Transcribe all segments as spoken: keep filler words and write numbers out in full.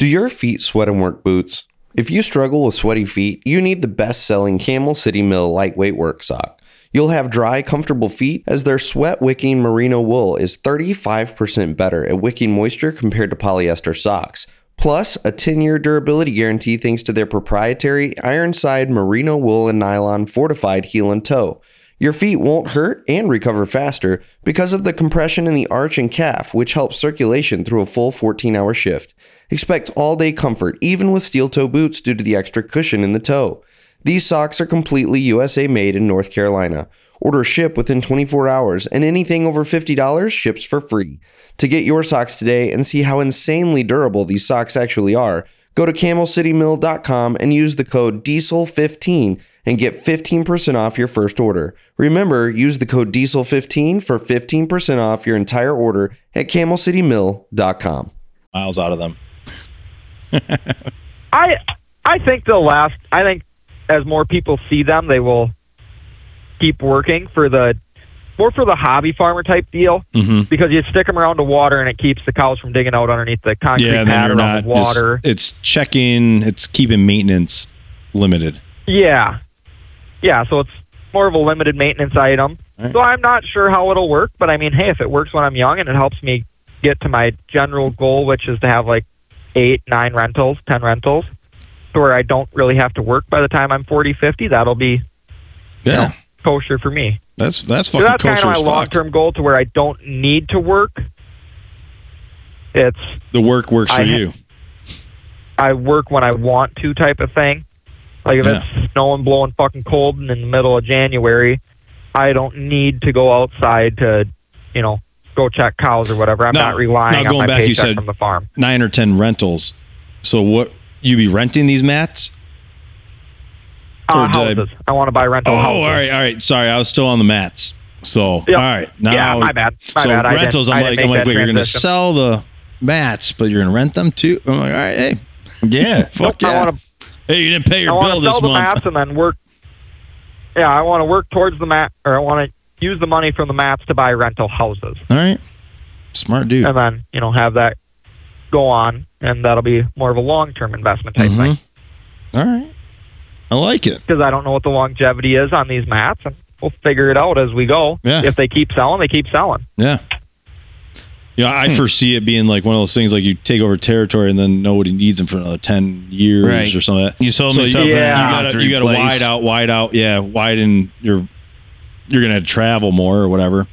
Do your feet sweat in work boots? If you struggle with sweaty feet, you need the best-selling Camel City Mill lightweight work sock. You'll have dry, comfortable feet as their sweat-wicking merino wool is thirty-five percent better at wicking moisture compared to polyester socks. Plus, a ten-year durability guarantee thanks to their proprietary Ironside merino wool and nylon fortified heel and toe. Your feet won't hurt and recover faster because of the compression in the arch and calf, which helps circulation through a full fourteen-hour shift. Expect all-day comfort, even with steel-toe boots due to the extra cushion in the toe. These socks are completely U S A made in North Carolina. Order ship within twenty-four hours, and anything over fifty dollars ships for free. To get your socks today and see how insanely durable these socks actually are, go to camel city mill dot com and use the code diesel fifteen and get fifteen percent off your first order. Remember, use the code diesel fifteen for fifteen percent off your entire order at camel city mill dot com. Miles out of them. I I think they'll last. I think as more people see them, they will keep working for the more for the hobby farmer type deal, mm-hmm. because you stick them around the water and it keeps the cows from digging out underneath the concrete yeah, pad around the water. Just, it's checking, it's keeping maintenance limited. Yeah. Yeah, so it's more of a limited maintenance item. Right. So I'm not sure how it'll work, but I mean, hey, if it works when I'm young and it helps me get to my general goal, which is to have like eight, nine rentals, ten rentals, to where I don't really have to work by the time I'm forty, fifty, that'll be yeah. you know, kosher for me. That's that's fucking so that's kosher kind of my long-term goal, to where I don't need to work. It's the work works for I, you. I work when I want to, type of thing. Like if yeah. it's snowing, blowing fucking cold and in the middle of January, I don't need to go outside to, you know, go check cows or whatever. I'm now, not relying now on my back, paycheck said from the farm. Nine or ten rentals. So what, you be renting these mats? Uh, houses. I, I want to buy rental oh, houses. all right, all right. Sorry, I was still on the mats. So, yep. all right. Now, yeah, my bad. My so bad. I rentals, I'm like, I'm like, wait, you're going to sell the mats, but you're going to rent them too? I'm like, all right, hey. Yeah, fuck nope, yeah. I wanna, hey, you didn't pay your I bill this sell the month. mats and then work. Yeah, I want to work towards the mat, or I want to use the money from the mats to buy rental houses. All right. Smart dude. And then, you know, have that go on, and that'll be more of a long-term investment type mm-hmm. thing. All right. I like it. Because I don't know what the longevity is on these mats, and we'll figure it out as we go. Yeah. If they keep selling, they keep selling. Yeah. You know, I hmm. foresee it being like one of those things, like you take over territory and then nobody needs them for another ten years right. or something. You sold so me something. Yeah. You got to wide out, wide out. Yeah, widen your. You're gonna travel more or whatever.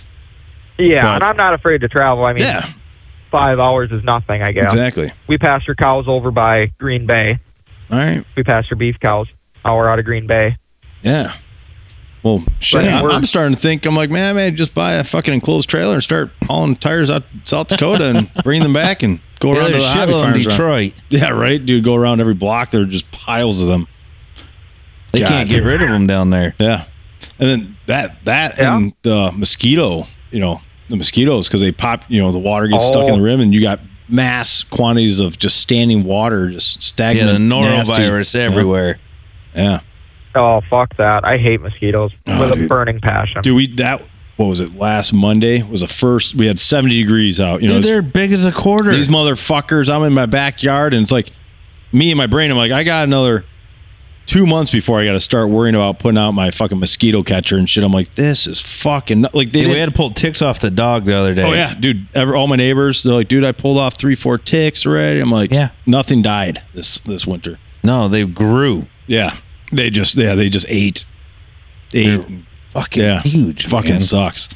Yeah, but, and I'm not afraid to travel. I mean, yeah. five hours is nothing, I guess. Exactly. We pasture cows over by Green Bay. All right. We pasture beef cows, hour out of Green Bay. Yeah. Well, shit, I'm, I'm starting to think, I'm like, man, I may just buy a fucking enclosed trailer and start hauling tires out South Dakota and bring them back and go yeah, around to the hobby farms. Detroit. Around. Yeah, right, dude. Go around every block. There are just piles of them. They God, can't get rid of them down there. Yeah. And then that, that yeah. and the mosquito, you know, the mosquitoes, because they pop, you know, the water gets oh. stuck in the rim and you got mass quantities of just standing water, just stagnant. Yeah, the norovirus nasty. everywhere. Yeah. Oh, fuck that. I hate mosquitoes oh, with dude. a burning passion. Dude, we, that, what was it, last Monday was the first, we had seventy degrees out. You know, dude, they're big as a quarter. These motherfuckers, I'm in my backyard and it's like, me and my brain, I'm like, I got another two months before I got to start worrying about putting out my fucking mosquito catcher and shit. I'm like, this is fucking, like they yeah, we had to pull ticks off the dog the other day. Oh yeah, dude, ever, all my neighbors, they're like, dude, I pulled off three, four ticks already. I'm like, yeah, nothing died this, this winter. No, they grew. Yeah. They just, yeah, they just ate. Ate. They're fucking yeah, huge. Fucking man. sucks.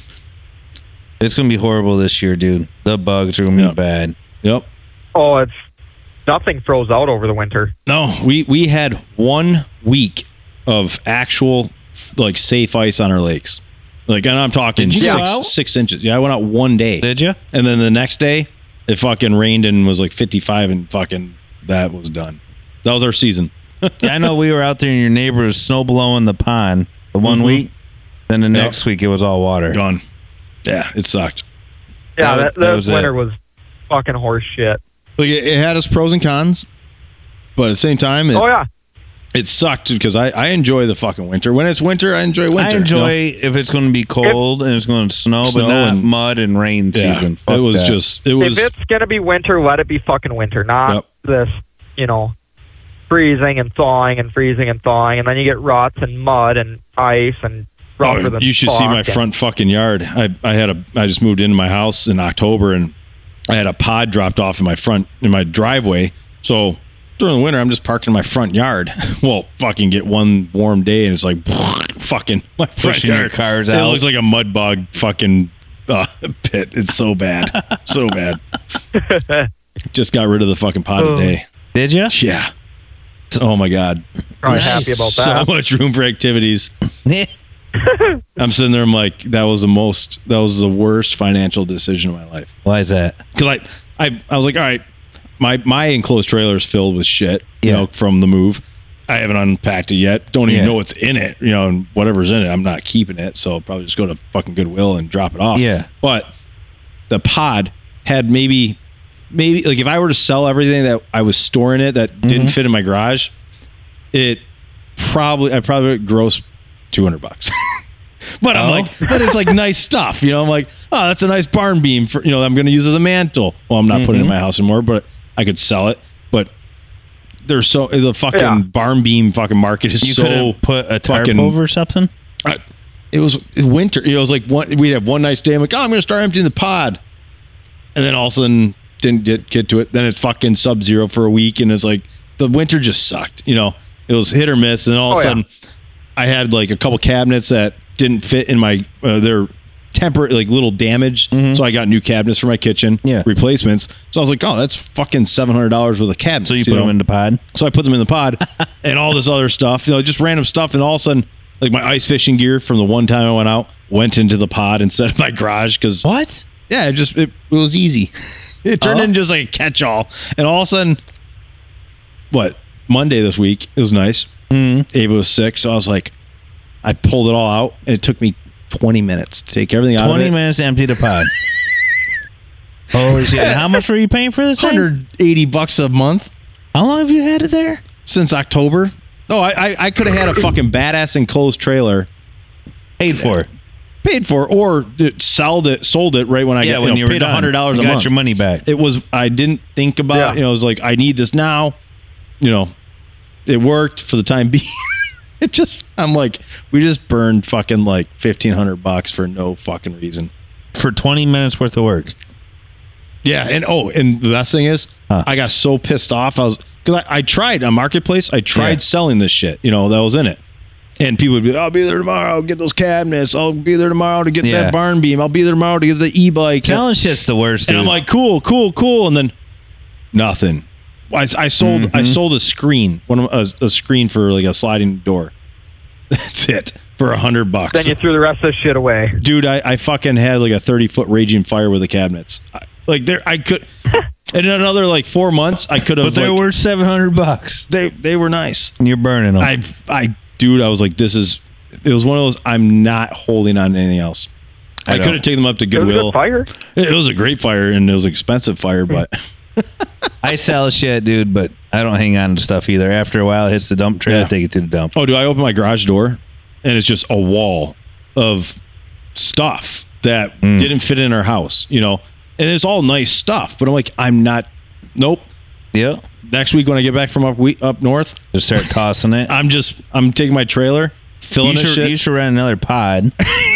It's going to be horrible this year, dude. The bugs are going to yep. be bad. Yep. Oh, it's, nothing froze out over the winter. No, we, we had one week of actual, like, safe ice on our lakes. Like, and I'm talking six, six inches. Yeah, I went out one day. Did you? And then the next day, it fucking rained and was like fifty-five and fucking, that was done. That was our season. Yeah, I know we were out there and your neighbor was snow blowing the pond the one mm-hmm. week. Then the yep. next week it was all water. Gone. Yeah, it sucked. Yeah, that, that, that was winter it. was fucking horse shit. Like it, it had its pros and cons, but at the same time, it, oh yeah, it sucked because I, I enjoy the fucking winter. When it's winter, I enjoy winter. I enjoy you know? if it's going to be cold and it's going to snow, Snow but not and- mud and rain Yeah, season. Fuck it was that. just it was. If it's gonna be winter, let it be fucking winter, not Yep. this, you know, freezing and thawing and freezing and thawing, and then you get ruts and mud and ice and rougher Oh, than you should see my fuck, and- front fucking yard. I, I had a I just moved into my house in October and I had a pod dropped off in my front in my driveway. So during the winter I'm just parking in my front yard. Well, fucking get one warm day and it's like fucking my front Pushing your yard. cars It out. looks like a mud bog fucking uh, pit. It's so bad. So bad. Just got rid of the fucking pod Oh. today. Did you? Yeah. Oh my god. Probably happy about So that. much room for activities. I'm sitting there. I'm like, that was the most, that was the worst financial decision of my life. Why is that? Because I, I, I was like, all right, my my enclosed trailer is filled with shit, you Yeah. know, from the move. I haven't unpacked it yet. Don't even Yeah. know what's in it, you know, and whatever's in it, I'm not keeping it. So I'll probably just go to fucking Goodwill and drop it off. Yeah. But the pod had maybe, maybe like if I were to sell everything that I was storing it that didn't fit in my garage, it probably I probably would gross two hundred bucks. But I'm Oh. like, but it's like nice stuff, you know. I'm like, oh, that's a nice barn beam for you know. I'm going to use as a mantle. Well, I'm not putting it in my house anymore, but I could sell it. But there's so the fucking Yeah. barn beam fucking market is You so. couldn't put a tarp fucking- over something? I- it was it was winter. You know, it was like one. We'd have one nice day. I'm like, oh, I'm going to start emptying the pod, and then all of a sudden didn't get get to it. Then it's fucking sub zero for a week, and it's like the winter just sucked. You know, it was hit or miss, and all of Oh, a yeah. sudden, I had like a couple cabinets that didn't fit in my. Uh, they're temporary, like little damage. So I got new cabinets for my kitchen, Yeah. replacements. So I was like, oh, that's fucking seven hundred dollars worth of cabinets. So you put know? them in the pod? So I put them in the pod and all this other stuff, you know, just random stuff. And all of a sudden, like my ice fishing gear from the one time I went out went into the pod instead of my garage. Cause What? yeah, it just, it, it was easy. It turned Oh. into just like a catch all. And all of a sudden, what, Monday this week, it was nice. Mm. Ava was sick. So I was like, I pulled it all out and it took me twenty minutes to take everything out of it. twenty minutes to empty the pod. Holy shit. And how much were you paying for this thing? one hundred eighty bucks a month How long have you had it there? since October. Oh, I, I, I could have had a fucking badass enclosed trailer Paid for. paid for, or it sold it, sold it right when I Yeah, got, when you know, you were paid done. a hundred dollars You a got month. your money back. It was I didn't think about. Yeah. You know, it was like I need this now. You know, it worked for the time being. It just I'm like we just burned fucking like fifteen hundred bucks for no fucking reason. For twenty minutes worth of work. Yeah, and oh, and the best thing is, Huh. I got so pissed off. I was because I, I tried on Marketplace. I tried Yeah. selling this shit. You know, that was in it. And people would be, I'll be there tomorrow. I'll get those cabinets. I'll be there tomorrow to get Yeah. that barn beam. I'll be there tomorrow to get the e-bike. Selling shit's the worst, And dude. I'm like, cool, cool, cool. And then nothing. I, I sold Mm-hmm. I sold a screen, one of a, a screen for like a sliding door. That's it for a hundred bucks. Then you threw the rest of the shit away. Dude, I, I fucking had like a thirty foot raging fire with the cabinets. I, like there, I could. In another like four months, I could have. but they're like, worth seven hundred bucks. they they were nice. And you're burning them. I I dude, I was like, this is. It was one of those. I'm not holding on to anything else. I I, know. could have taken them up to It was a Goodwill. good fire. It, it was a great fire and it was an expensive fire, but I sell shit, dude, but I don't hang on to stuff either. After a while, it hits the dump tray. I Yeah. take it to the dump. oh, do I open my garage door and it's just a wall of stuff that Mm. didn't fit in our house, you know, and it's all nice stuff. But I'm like, I'm not. Nope. Yeah. Next week when I get back from up we, up north, Just start tossing it. I'm just I'm taking my trailer, filling You it should, shit. you should rent another pod.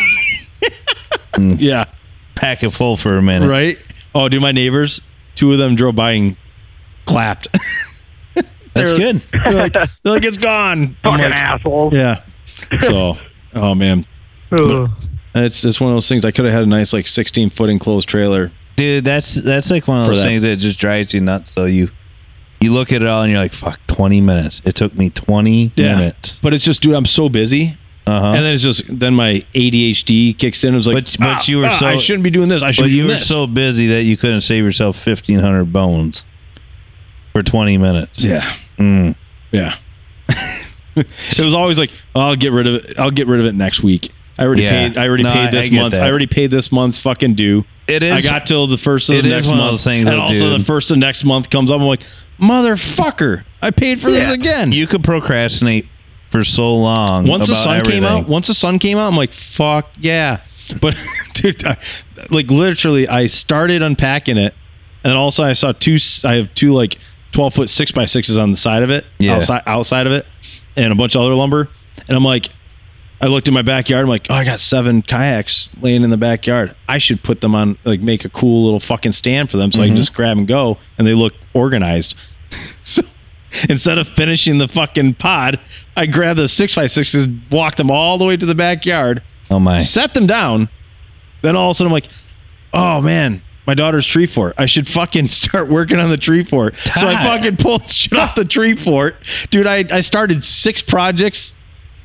yeah, Pack it full for a minute. right. Oh, dude, my neighbors, two of them drove by and clapped. That's They're- good. They're like, they're like, it's gone. I'm Fucking like, assholes. yeah. So, oh man, Ugh. it's it's one of those things. I could have had a nice like sixteen foot enclosed trailer. Dude, that's that's like one of For those that. things that just drives you nuts. So you you look at it all and you're like, fuck, twenty minutes. It took me twenty minutes. But it's just, dude, I'm so busy. Uh-huh. And then it's just then my A D H D kicks in. It was like, But- but ah, you were ah, so- I shouldn't be doing this. I should But be you doing were this. so busy that you couldn't save yourself fifteen hundred bones for twenty minutes. yeah. Mm. Yeah. It was always like, oh, I'll get rid of it. I'll get rid of it next week. I already Yeah. paid. I already No, paid I- this I get month. that. I already paid this month's fucking due. It is. I got till the first of it the is next one of month, those things and though, also dude. the first of next month comes up. I'm like, motherfucker! I paid for this Yeah. again. You could procrastinate for so long. Once the about sun everything. came out, once the sun came out, I'm like, fuck yeah. But dude, I, like literally, I started unpacking it, and also I saw two. I have two like twelve foot six by sixes on the side of it, Yeah. outside outside of it, and a bunch of other lumber. And I'm like, I looked in my backyard. I'm like, oh, I got seven kayaks laying in the backyard. I should put them on, like, make a cool little fucking stand for them so I can just grab and go, and they look organized. So instead of finishing the fucking pod, I grabbed the six by sixes, walked them all the way to the backyard, Oh my! set them down. Then all of a sudden I'm like, oh man, my daughter's tree fort. I should fucking start working on the tree fort. So I Todd. fucking pulled shit off the tree fort. Dude, I, I started six projects.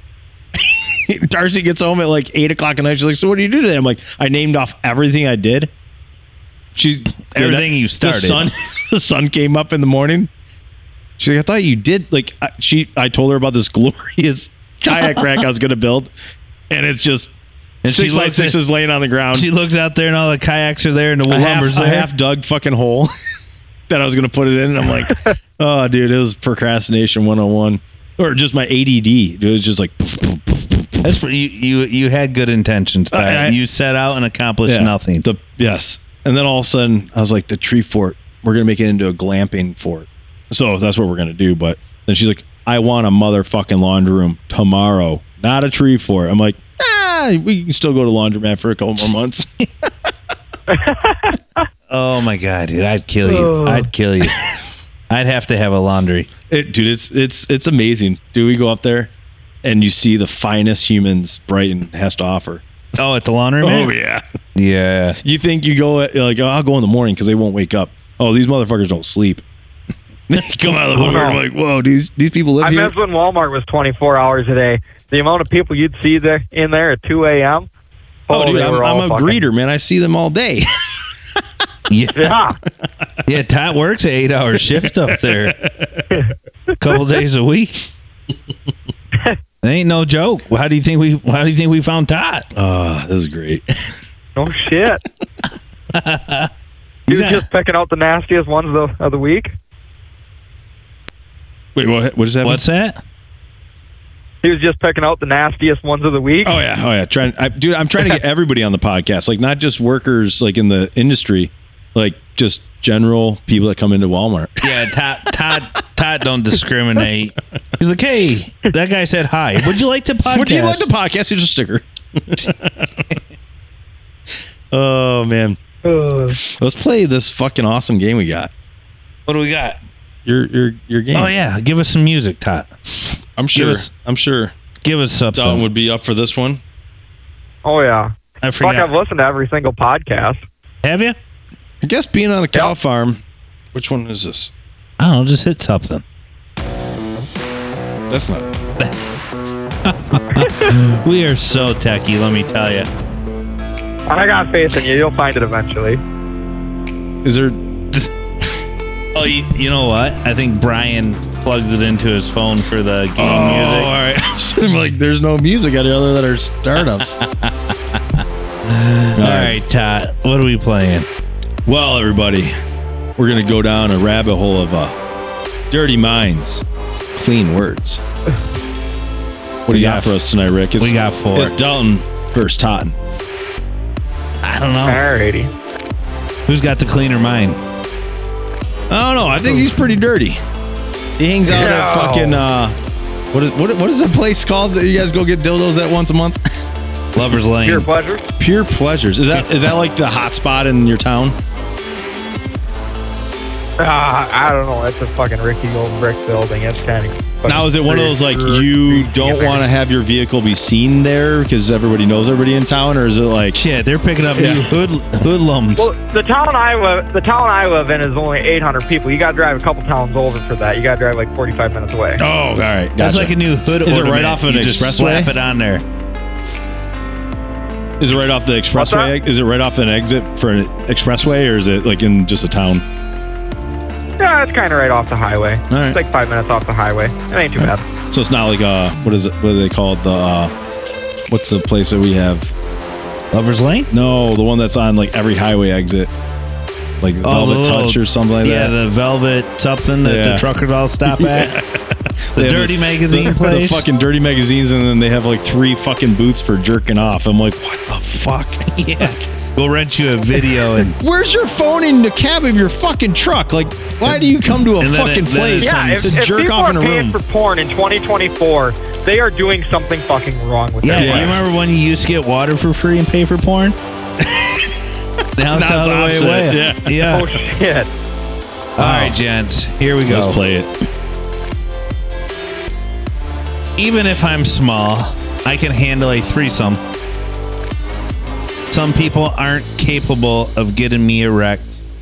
Darcy gets home at like eight o'clock at night. She's like, so what do you do today? I'm like, I named off everything I did. She Everything you started. The sun, the sun came up in the morning. She's like, I thought you did. Like, I, she, I told her about this glorious kayak rack I was going to build, and it's just And six she by looks sixes laying on the ground. She looks out there and all the kayaks are there and the a half, lumber's a there. half dug fucking hole that I was going to put it in, and I'm like, oh, dude, it was procrastination one oh one, or just my A D D. It was just like. Poof, poof, poof, poof, poof. That's pretty, you, you. You had good intentions. Ty. I- I- you set out and accomplished Yeah, nothing. The, yes. And then all of a sudden, I was like, the tree fort, we're going to make it into a glamping fort. So that's what we're going to do. But then she's like, I want a motherfucking laundry room tomorrow, not a tree fort. I'm like, ah, we can still go to laundromat for a couple more months. Oh my god, dude! I'd kill you. I'd kill you. I'd have to have a laundry. It, dude, it's it's it's amazing. Do we go up there and you see the finest humans Brighton has to offer? Oh, at the laundry man? Oh, yeah. Yeah. You think you go at, like, oh, I'll go in the morning because they won't wake up. Oh, these motherfuckers don't sleep. They come out of the woodwork like, whoa, these these people live I here. miss when Walmart was twenty-four hours a day. The amount of people you'd see there in there at two a.m. Oh, dude, they I'm, were all I'm a fucking- greeter, man. I see them all day. Yeah. Yeah. Yeah, Todd works an eight hour shift up there. A couple days a week. That ain't no joke. How do you think we how do you think we found Todd? Oh, this is great. No shit. He was got- just picking out the nastiest ones of the, of the week. Wait, what? What is that? What's that? He was just picking out the nastiest ones of the week. Oh yeah, oh yeah. Trying, I, dude. I'm trying to get everybody on the podcast, like not just workers, like in the industry, like just general people that come into Walmart. Yeah, Todd Todd Todd don't discriminate. He's like, hey, that guy said hi. Would you like to podcast? Would you like the podcast? Here's a sticker. Oh man, Uh, let's play this fucking awesome game we got. What do we got? Your your your game. Oh yeah, give us some music, Todd. I'm sure. us- I'm sure Give us something. Dalton would be up for this one. oh, yeah. I Fuck, I've forgot. listened to every single podcast. Have you? I guess being on a cow Yep. farm. Which one is this? I don't know. Just hit something. That's not. We are so techie, let me tell you. I got faith in you. You'll find it eventually. Is there? Oh, you, you know what? I think Brian plugs it into his phone for the game Oh, all music. right. I'm like, there's no music out here other than our startups. All right, Todd. What are we playing? Well, everybody, we're gonna go down a rabbit hole of uh, dirty minds, clean words. What do you got, got- for us tonight, Rick? It's, we got four. It's Dalton versus Totten. I don't know. Alrighty. Who's got the cleaner mind? I don't know. I think he's pretty dirty. He hangs out at Yeah. fucking uh, what is what what is the place called that you guys go get dildos at once a month? Lover's Lane. Pure pleasure. Pure Pleasures. Is that is that like the hot spot in your town? Uh, I don't know. It's a fucking Ricky old brick building. It's kind of. Now, is it one of those like you don't want to have your vehicle be seen there because everybody knows everybody in town, or is it like Shit, they're picking up Yeah. new hood hoodlums. Well, the town I live, the town I live in is only eight hundred people. You got to drive a couple towns over for that. You got to drive like forty-five minutes away. oh, all right, That's gotcha. like a new hood Is it right ornament. off of an You just expressway? slap it on there. Is it right off the What's expressway? Is it right off an exit for an expressway, or is it like in just a town? Yeah, it's kind of right off the highway. right. It's like five minutes off the highway. It ain't too bad. So it's not like uh, what is it? What do they call it? The uh, what's the place that we have? Lover's Lane? No, the one that's on like every highway exit. like Oh, Velvet the little- Touch or something like yeah, that. the velvet something that Yeah. the truckers all stop at. The They have dirty this- magazine the, place. The fucking dirty magazines, and then they have like three fucking booths for jerking off. I'm like, what the fuck? Yeah. We'll rent you a video and Where's your phone in the cab of your fucking truck? Like, why do you come to a And then it- fucking then place it's- Yeah, and if, to if jerk people off are in a paying room? for porn in twenty twenty-four, they are doing something fucking wrong with yeah, their you life. remember when you used to get water for free and pay for porn? Now it's Now all it's the way opposite, away. yeah. yeah. Oh shit! All right, gents, here we go. Let's play it. Even if I'm small, I can handle a threesome. Some people aren't capable of getting me erect.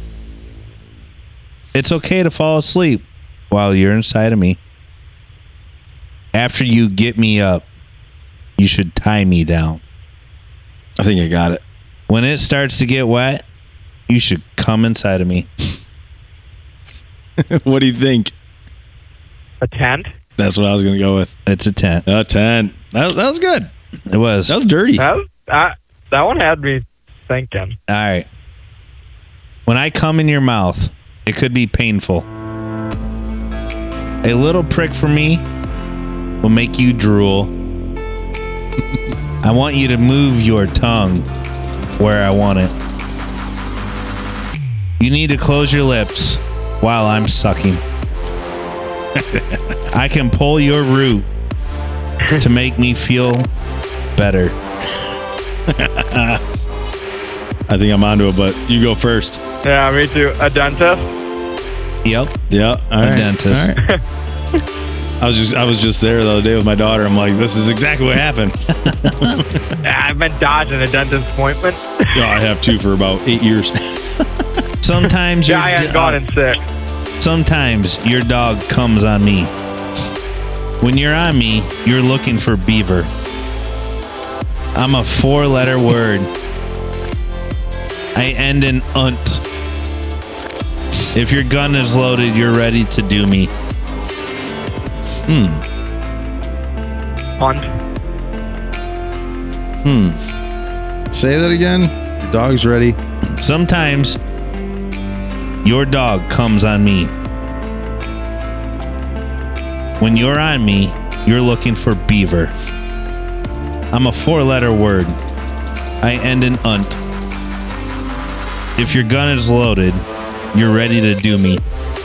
It's okay to fall asleep while you're inside of me. After you get me up, you should tie me down. I think I got it. When it starts to get wet, you should come inside of me. What do you think? A tent? That's what I was gonna go with. It's a tent. A ten. That was, that was good. It was. That was dirty. That was, that that one had me thinking. All right. When I come in your mouth, it could be painful. A little prick for me will make you drool. I want you to move your tongue where I want it. You need to close your lips while I'm sucking. I can pull your root to make me feel better. I think I'm onto it, but you go first. Yeah, me too. A dentist? Yep. Yeah, all A right. dentist. All right. I was just I was just there the other day with my daughter. I'm like, this is exactly what happened. Yeah, I've been dodging a dentist appointment. Yeah, I have two for about eight years. Sometimes Yeah, your I had d- gone in sick. Sometimes your dog comes on me. When you're on me, you're looking for beaver. I'm a four-letter word. I end in unt. If your gun is loaded, you're ready to do me. Hunt. Say that again. Your dog's ready. Sometimes your dog comes on me. When you're on me, you're looking for beaver. I'm a four-letter word. I end in unt. If your gun is loaded, you're ready to do me.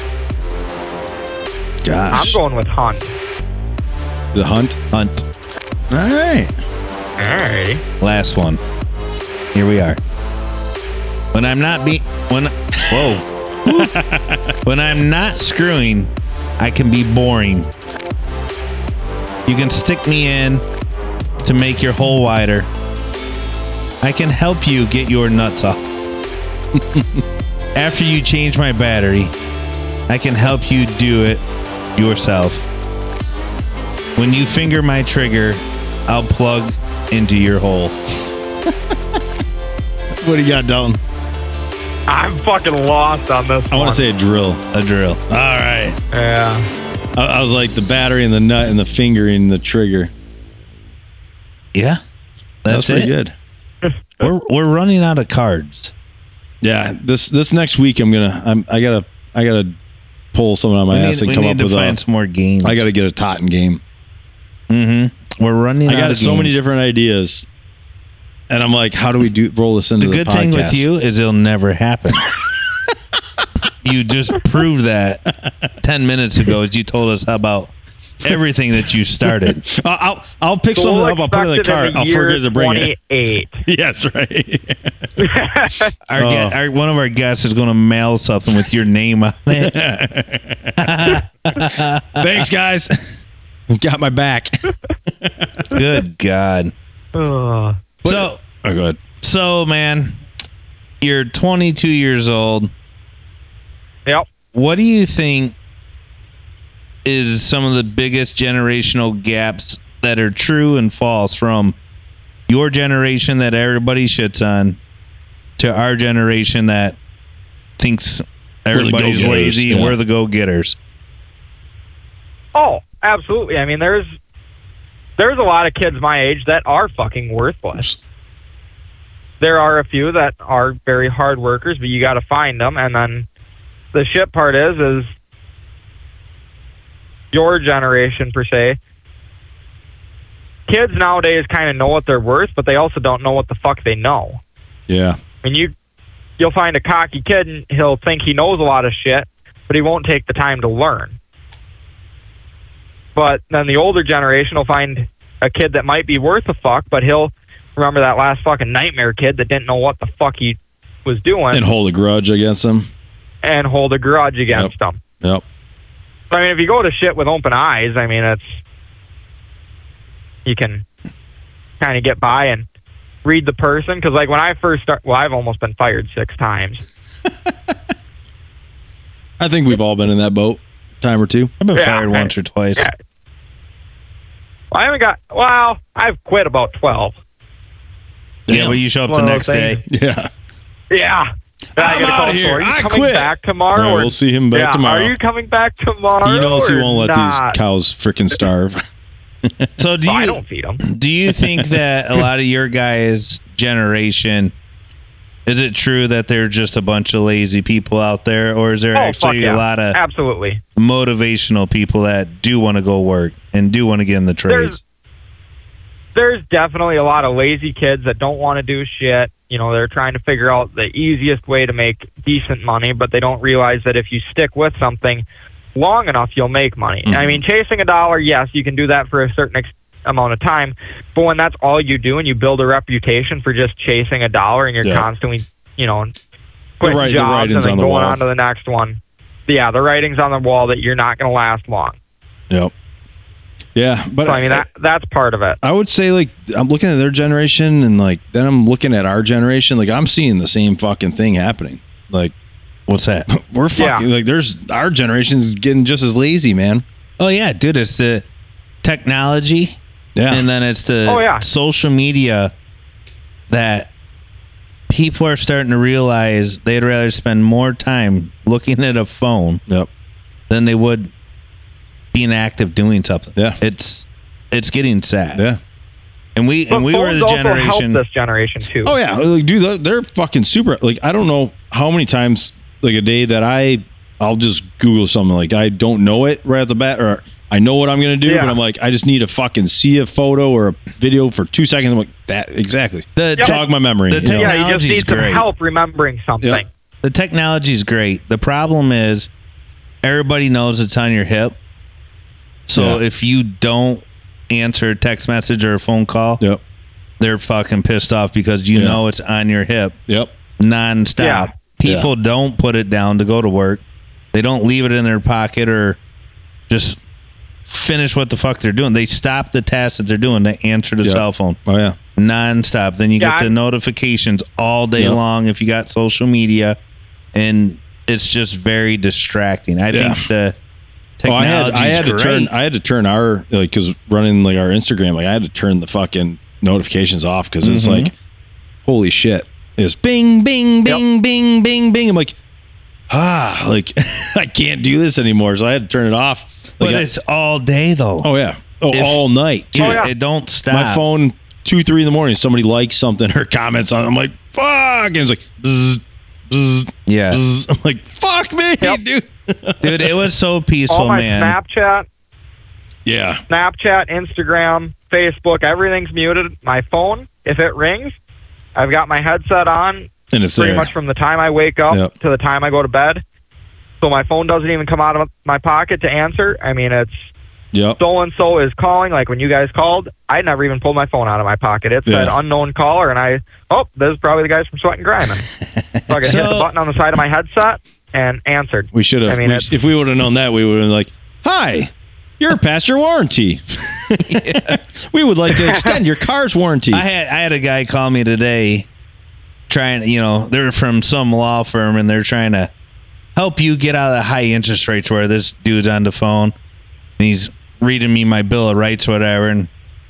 I'm Gosh. going with hunt. The hunt. Hunt. All right. Alrighty. Last one. Here we are. When I'm not be when whoa. When I'm not screwing, I can be boring. You can stick me in to make your hole wider. I can help you get your nuts off. After you change my battery, I can help you do it yourself. When you finger my trigger, I'll plug into your hole. What do you got, Dalton? I'm fucking lost on this I one. want to say a drill. A drill. All right. Yeah. I, I was like the battery and the nut and the finger and the trigger. Yeah. That's, That's pretty it. good. We're we're running out of cards. Yeah. This this next week I'm gonna I'm I gotta I gotta pull someone on my we ass need, and we come need up to with find a. some more games. I gotta get a Totten game. Mm-hmm. We're running I out got of so games. many different ideas, and I'm like, how do we do roll this into The the, good podcast? thing with you is it'll never happen. You just proved that ten minutes ago as you told us about everything that you started. I'll I'll, I'll pick So something we'll up. I'll put it in the expect car. in the I'll year forget to bring it. twenty-eight. Yes, right. Our, Oh. gue- our one of our guests is going to mail something with your name on it. Thanks, guys. Got my back. Good God. Ugh. So Oh, go ahead. so man, you're twenty-two years old. Yep. What do you think is some of the biggest generational gaps that are true and false from your generation that everybody shits on to our generation that thinks everybody's go-getters, lazy and yeah. we're the go-getters? Oh, absolutely. I mean, there's there's a lot of kids my age that are fucking worthless. there are a few that are very hard workers, but you got to find them. And then the shit part is, is your generation per se. Kids nowadays kind of know what they're worth, but they also don't know what the fuck they know. Yeah. I mean, you, you'll find a cocky kid and he'll think he knows a lot of shit, but he won't take the time to learn. But then the older generation will find a kid that might be worth a fuck, but he'll remember that last fucking nightmare kid that didn't know what the fuck he was doing. And hold a grudge against them. And hold a grudge against Yep. them. Yep. So, I mean, if you go to shit with open eyes, I mean, it's, you can kind of get by and read the person. Because, like, when I first start, well, I've almost been fired six times. I think we've all been in that boat, time or two. I've been Yeah, fired I- once or twice. Yeah. Well, I haven't got, well, I've quit about twelve. Yeah, but you show up One the of next those day. things. Yeah. Yeah. And I I'm get a call, outta here. "So Are you I coming quit." back tomorrow? Yeah, or- we'll see him back yeah, tomorrow. Are you coming back tomorrow? He knows he or won't let not? these cows freaking starve. So do Oh, I you don't feed them. do you think that a lot of your guys' generation, is it true that they're just a bunch of lazy people out there, or is there Oh, fuck actually yeah. a lot of Absolutely. motivational people that do want to go work and do want to get in the trades? There's definitely a lot of lazy kids that don't want to do shit. You know, they're trying to figure out the easiest way to make decent money, but they don't realize that if you stick with something long enough, you'll make money. Mhm. I mean, chasing a dollar, yes, you can do that for a certain ex- amount of time, but when that's all you do and you build a reputation for just chasing a dollar and you're Yeah. constantly, you know, quitting right- the jobs and writing's then on the going wall. on to the next one. Yeah, the writing's on the wall that you're not going to last long. Yep. Yeah, but So, I mean, that that's part of it. I would say, like, I'm looking at their generation, and like then I'm looking at our generation. Like, I'm seeing the same fucking thing happening. Like, What's that? we're fucking Yeah. like there's our generation's getting just as lazy, man. Oh yeah, dude, it's the technology, Yeah. and then it's the Oh, yeah. social media that people are starting to realize they'd rather spend more time looking at a phone Yep. than they would being active doing something. Yeah. It's it's getting sad. Yeah. And we But and we were phones the also generation. help this generation too. Oh yeah, like, dude, they're, they're fucking super. Like, I don't know how many times like a day that I I'll just Google something, like I don't know it right at the bat, or I know what I'm gonna do, Yeah. but I'm like, I just need to fucking see a photo or a video for two seconds. I'm like, that exactly. The Yep. Jog my memory. The you know? Yeah, you just Technology's need some great. help remembering something. Yeah. The technology is great. The problem is everybody knows it's on your hip. So Yeah. if you don't answer a text message or a phone call, Yep. they're fucking pissed off because you Yeah. know it's on your hip Yep. nonstop. Yeah. People don't put it down to go to work. They don't leave it in their pocket or just finish what the fuck they're doing. They stop the task that they're doing to answer the Yep. cell phone Oh yeah. nonstop. Then you Yeah, get the I'm- notifications all day Yep. long if you got social media, and it's just very distracting. I Yeah. think the Oh, I had technology I had to great. turn I had to turn our like because running like our Instagram, like I had to turn the fucking notifications off because it's Mhm. like, holy shit, it's bing bing bing bing bing bing. I'm like, ah, like I can't do this anymore, so I had to turn it off. Like, but I- it's all day though. oh yeah, oh If- all night. Dude, Oh, yeah. it don't stop. My phone two three in the morning, somebody likes something or comments on it. I'm like, fuck, and it's like, bzz, bzz, Yeah, bzz. I'm like, fuck me, Yep. dude. dude, it was so peaceful, All my man. Snapchat, Yeah, Snapchat, Instagram, Facebook, everything's muted. My phone, if it rings, I've got my headset on and it's pretty there. much from the time I wake up Yep. to the time I go to bed. So my phone doesn't even come out of my pocket to answer. I mean, it's Yep. so-and-so is calling. Like when you guys called, I never even pulled my phone out of my pocket. It said Yeah. unknown caller, and I, oh, this is probably the guys from Sweat and Grinding. So I could hit So- the button on the side of my headset and answered. We should have. I mean, we- it's- if we would have known that, we would have been like, "Hi, you're past your warranty. We would like to extend your car's warranty." I had I had a guy call me today, trying. You know, they're from some law firm and they're trying to help you get out of the high interest rates. Where this dude's on the phone and he's reading me my bill of rights, or whatever, and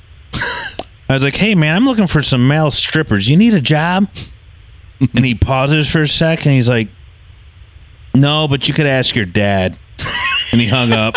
I was like, "Hey, man, I'm looking for some male strippers. You need a job?" And he pauses for a sec and he's like, "No, but you could ask your dad." And he hung up.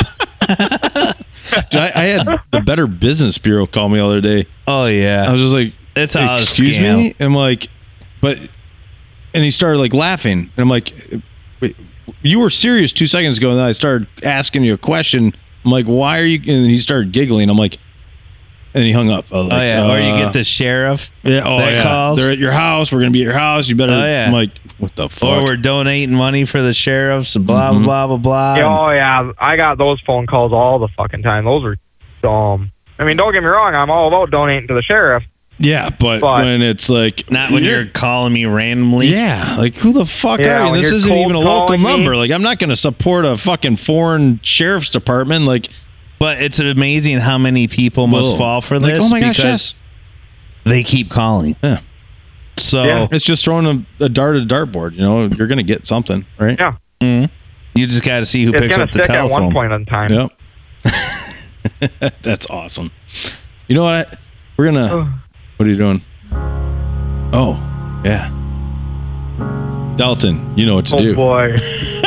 Dude, I, I had the Better Business Bureau call me the other day. Oh yeah, I was just like, it's all a "Excuse scam. me?" I'm like, but and he started like laughing, and I'm like, wait, you were serious two seconds ago, and then I started asking you a question. I'm like, why are you? And he started giggling. I'm like, and he hung up. Like, oh yeah, uh, or you get the sheriff. Yeah, oh that yeah. calls. They're at your house. We're gonna be at your house. You better. Oh, yeah. I'm like, what the fuck? Or we're donating money for the sheriffs and blah Mhm. blah blah blah blah. Oh yeah, I got those phone calls all the fucking time. Those are dumb. I mean, don't get me wrong. I'm all about donating to the sheriff. Yeah, but, But- when it's like Not when you're calling me randomly. yeah, like who the fuck Yeah, are you? when This you're isn't even a cold local calling me. number. Like I'm not going to support a fucking foreign sheriff's department. Like But it's amazing how many people must whoa. fall for Like, this oh my gosh, because yes. they keep calling. Yeah. So Yeah. It's just throwing a, a dart at a dartboard. You know, you're going to get something, right? Yeah, mhm. you just got to see who it's picks gonna up the stick at telephone. one point in time. Yep. That's awesome. You know what? We're gonna. What are you doing? Oh, yeah. Dalton, you know what to Oh do. boy.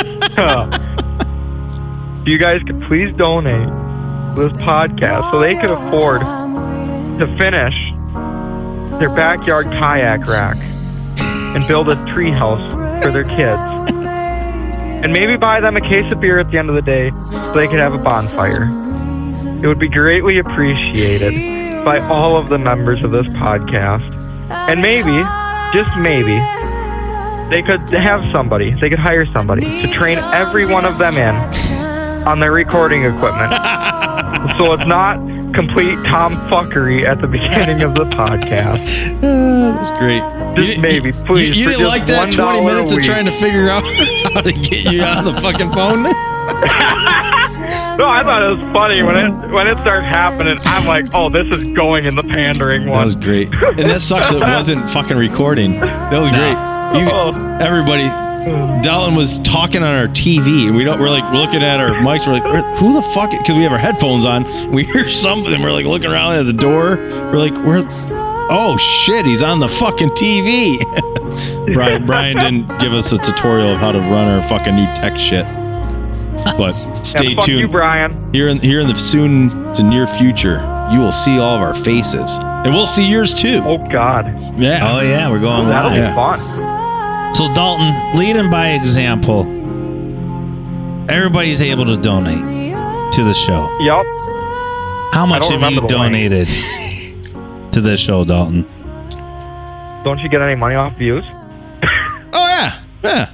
You guys could please donate to this podcast so they could afford to finish their backyard kayak rack and build a tree house for their kids. And maybe buy them a case of beer at the end of the day so they could have a bonfire. It would be greatly appreciated by all of the members of this podcast. And maybe, just maybe, they could have somebody, they could hire somebody to train every one of them in on their recording equipment. So it's not complete tomfuckery at the beginning of the podcast. That's great. Just You- maybe, you- please, You, for didn't just like that one twenty dollar a minutes of week. trying to figure out how to get you on the fucking phone? No, I thought it was funny when it when it started happening. I'm like, oh, this is going in the pandering That one. was great. And that sucks that it wasn't fucking recording. That was great. You, everybody, Dalton was talking on our T V, and we don't. We're like we're looking at our mics. We're like, "Where- who the fuck? Because we have our headphones on. We hear something. And we're like looking around at the door. We're like, we're. Oh shit, he's on the fucking T V. Brian Brian didn't give us a tutorial of how to run our fucking new tech shit. But stay Yeah, fuck tuned. you, Brian. Here in here in the soon to near future, you will see all of our faces, and we'll see yours too. Oh God, Yeah. Oh yeah, we're going that'll live. be fun. So Dalton, leading by example, everybody's able to donate to the show. Yep. How much don't have remember you the link. donated to this show, Dalton? Don't you get any money off views? Oh yeah. Yeah.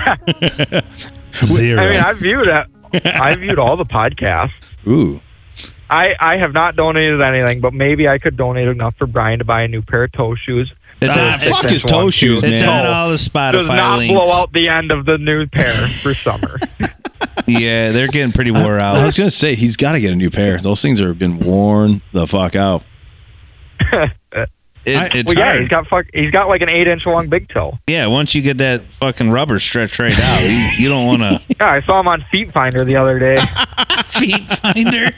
Zero. I mean, I viewed it. I viewed all the podcasts. Ooh. I, I have not donated anything, but maybe I could donate enough for Brian to buy a new pair of toe shoes. it's Uh, on, fuck it's, his toe shoes, it's man. on all the Does Spotify not links. blow out the end of the new pair for summer. Yeah, they're getting pretty wore I out. was gonna say he's got to get a new pair. Those things are been worn the fuck out. It, it's well, yeah, hard. he's got fuck. He's got like an eight-inch long big toe. Yeah, once you get that fucking rubber stretched right out, you, you don't want to Yeah, I saw him on Feet Finder the other day. feet finder.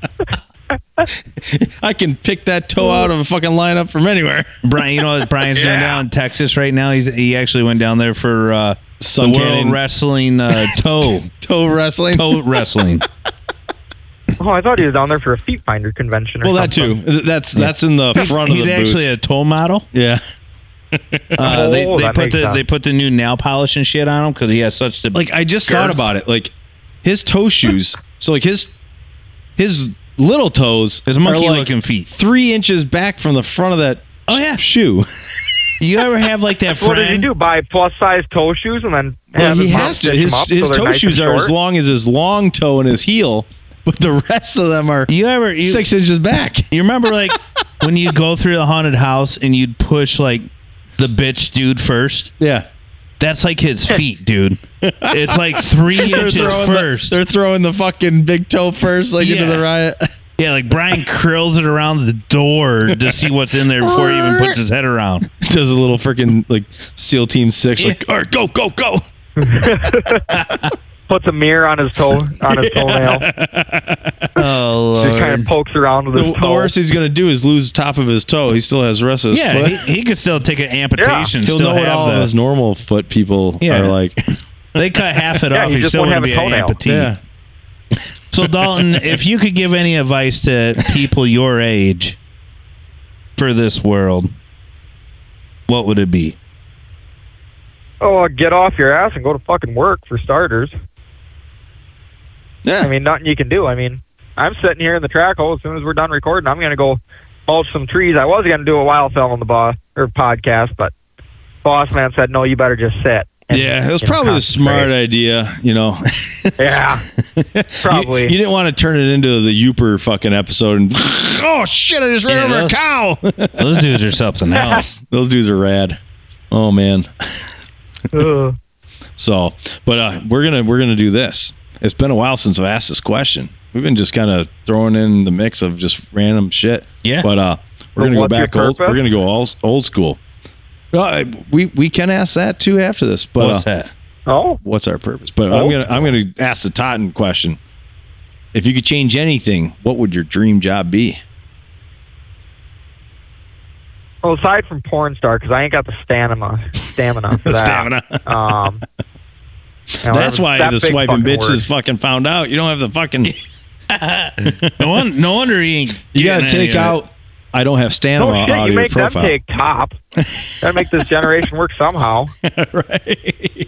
I can pick that toe out of a fucking lineup from anywhere. Brian, you know what Brian's doing Yeah. down in Texas right now? He's he actually went down there for uh, the Sun World tanning. Wrestling uh, toe Toe wrestling. toe wrestling. Oh, I thought he was down there for a Feet Finder convention. Or Well, that something. too. That's that's in the front of He's the actually booth. a toe model. Yeah. Uh, they Oh, they that put makes the sense. they put the new nail polish and shit on him because he has such the Like I just Girth. thought about it. Like his toe shoes. So like his his little toes. his are monkey like looking feet. three inches back from the front of that. Oh, yeah. shoe. You ever have like that What did he friend? do? Buy plus-size toe shoes and then Well, have he his mom has to. stitch His them up so his they're toe nice shoes and are as short? long as his long toe and his heel, but the rest of them are You ever you, six inches back. You remember like when you go through the haunted house and you'd push like the bitch dude first? Yeah. That's like his feet, dude. It's like three inches throwing first. The, they're throwing the fucking big toe first, like into Yeah. the riot. Yeah, like Brian curls it around the door to see what's in there before he even puts his head around. Does a little freaking like SEAL Team Six, like, all right, go, go, go. Puts a mirror on his toe on his toenail. Oh, Just kind of pokes around with The, his the toe. worst he's gonna do is lose top of his toe. He still has the rest of his yeah, foot. he, he could still take an amputation. He'll still know what have all the, of his normal foot people Yeah. are like. They cut half it Yeah, off. he He, just still won't wouldn't have be a an toenail. amputee. Yeah. So Dalton, if you could give any advice to people your age for this world, what would it be? Oh, get off your ass and go to fucking work for starters. Yeah. I mean, nothing you can do. I mean, I'm sitting here in the track hole. As soon as we're done recording, I'm going to go mulch some trees. I was going to do a wild film on the boss or podcast, but boss man said, no, you better just sit. And, yeah, it was you know, probably a smart concentrate. idea, you know. Yeah, probably. You, you didn't want to turn it into the Youper fucking episode and, oh, shit, I just ran Yeah, over a those- cow. Those dudes are something else. Those dudes are rad. Oh, man. Ugh. So, but uh, we're gonna we're gonna do this. It's been a while since I've asked this question. We've been just kind of throwing in the mix of just random shit. Yeah. But uh, we're So gonna go what's your back old. purpose? We're gonna go old, old school. Uh, we we can ask that too after this. But What's uh, that? Oh, what's our purpose? But I'm Old gonna I'm gonna ask the Totten question. If you could change anything, what would your dream job be? well, aside from porn star, because I ain't got the stamina, stamina for that. Stamina. Um, you know, That's that- why that the big swiping fucking bitches word. fucking found out. You don't have the fucking. No, one, no wonder he ain't. You got to getting any take of it. out. I don't have stamina No out shit, of you your make them profile. take top. Gotta make this generation work somehow. Right.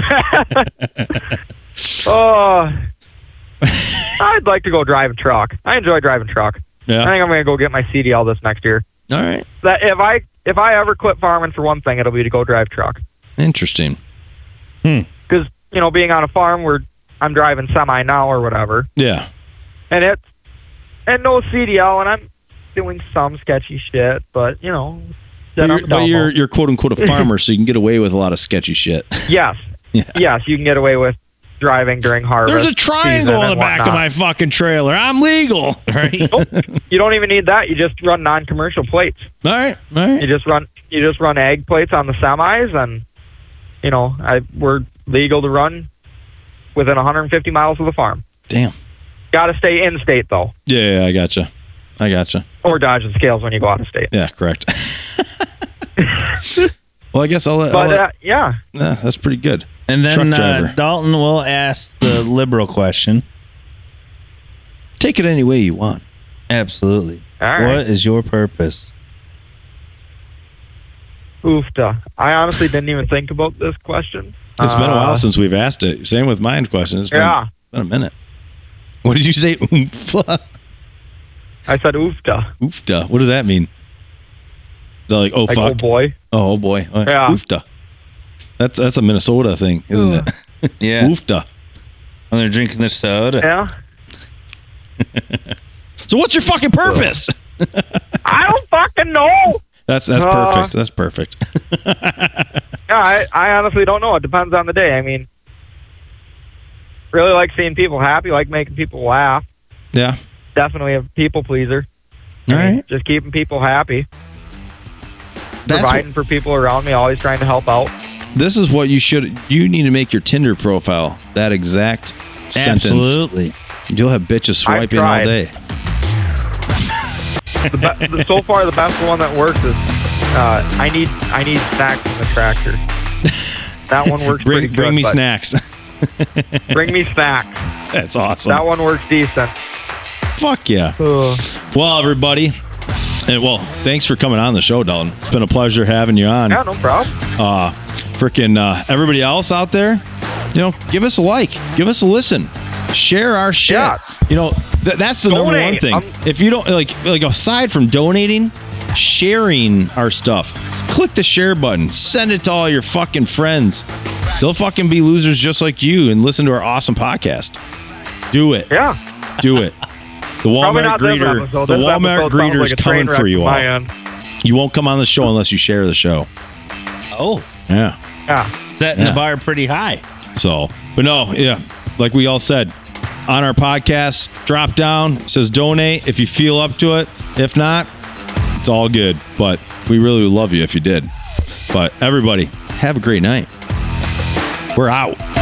Oh, I'd like to go drive a truck. I enjoy driving truck. I Yeah. think I'm gonna go get my C D L this next year. All right. That if I if I ever quit farming for one thing, it'll be to go drive truck. Interesting. Because you know, being on a farm where I'm driving semi now or whatever, Yeah. and it's and no C D L, and I'm doing some sketchy shit, but you know, But then you're, I'm but down you're, low. you're quote unquote a farmer, so you can get away with a lot of sketchy shit. yes, Yeah. yes, you can get away with driving during harvest. There's a triangle season on the and back of whatnot. my fucking trailer. I'm legal. Right? You don't even need that. You just run non-commercial plates. All right. All You right. just run you just run egg plates on the semis, and you know I we're legal to run within one hundred fifty miles of the farm. Damn. Got to stay in state though, Yeah, yeah, I gotcha. I gotcha. or dodging scales when you go out of state. Yeah, correct. Well, I guess I'll let. I'll But let- uh, yeah, yeah, that's pretty good. And then Truck uh, driver. Dalton will ask the liberal question. Take it any way you want. Absolutely. all right. What is your purpose? Oofta. I honestly didn't even think about this question. It's been a while Uh, since we've asked it. Same with mine question. It's been, Yeah, been a minute. What did you say? Oofla? I said oofta. Oofda. What does that mean? Is that like, oh, Like, fuck? oh boy. Oh, oh boy. Uh, Yeah. Oofda. That's that's a Minnesota thing, isn't it? Yeah. Oofda. When they're drinking their soda. Yeah. So what's your fucking purpose? I don't fucking know. That's that's Uh, perfect. That's perfect. Yeah, I, I honestly don't know. It depends on the day. I mean, really like seeing people happy, like making people laugh. Yeah. Definitely a people pleaser. All I mean, right. Just keeping people happy, That's providing for people around me, always trying to help out. This is what you should. You need to make your Tinder profile that exact sentence. Absolutely. You'll have bitches swiping all tried. day. The be- the, so far, the best one that works is uh, I need I need snacks in the tractor. That one works Bring pretty bring good. me but snacks. Bring me snacks. That's awesome. That one works decent. Fuck yeah. Ugh. Well, everybody, and well, thanks for coming on the show, Dalton. It's been a pleasure having you on. Yeah, no problem. Uh, freaking uh, everybody else out there, you know, give us a like, give us a listen, share our shit. Yeah. You know, th- that's the number one Donate. thing. Um, If you don't like, like aside from donating, sharing our stuff, click the share button, send it to all your fucking friends. They'll fucking be losers just like you and listen to our awesome podcast. Do it. Yeah. Do it. The Probably Walmart not this greeter, episode. the This Walmart episode sounds greeter's like a train coming wreck for you from all. my end. You won't come on the show unless you share the show. Oh, Yeah. Yeah. setting Yeah. the bar pretty high. So, but no, yeah, like we all said on our podcast, drop down, it says donate if you feel up to it. If not, it's all good. But we really would love you if you did. But everybody, have a great night. We're out.